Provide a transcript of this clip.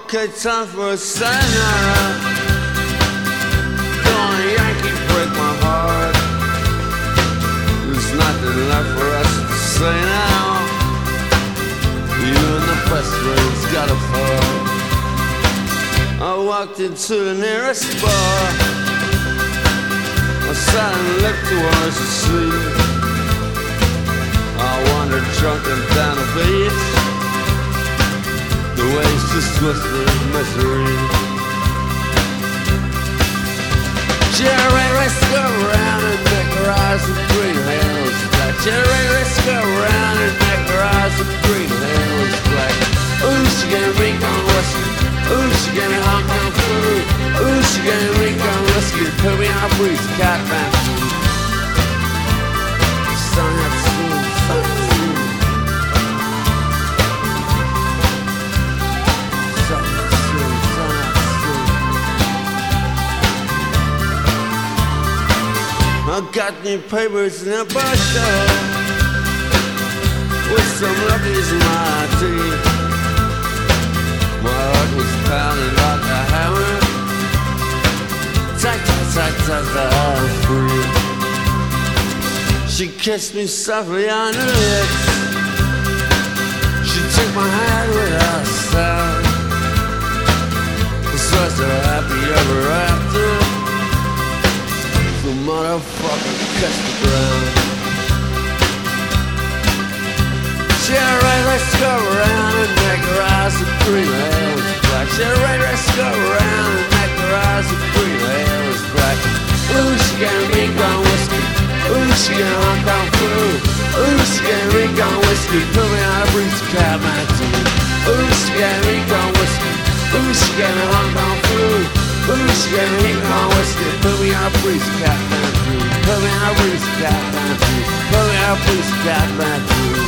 Okay, time for a sayonara. Don't a Yankee break my heart. There's nothing left for us to say now. You and the best friends gotta fall. I walked into the nearest bar. I sat and looked towards the sea. I wandered drunken down the beach. The waves just twisted in misery. Jerry, let's go around and make her eyes with green halos black. Jerry, let's go around and make her eyes with green halos black. Ooh, she gonna drink on whiskey. Ooh, she gonna Hong Kong food. Ooh, she gonna drink on whiskey. Put me on a breeze, cat man. Sun up soon, sun up soon. Sun up soon, sun up soon. I got new papers in a bar show with some luckies in my teeth. My heart was pounding like a hammer. Tack, tack, tack, tack, tack, free. She kissed me softly on the lips. She took my hand without a sound. This was a happy ever after. The motherfucker kissed the ground. Jerry, let's go around and make her eyes with green halos black. Jerry, let's go around and make her eyes with green halos black. Ooh, she gonna drink on whiskey. Ooh, she gonna Hong Kong food. Ooh, she gonna drink on whiskey. Put me on a breeze, cat man too. Ooh, she gonna drink on whiskey. Ooh, she gonna Hong Kong food. Ooh, she gonna drink on whiskey. Put me on a breeze, cat man too. Put me on a breeze, cat man too. Put me on a breeze, cat man too.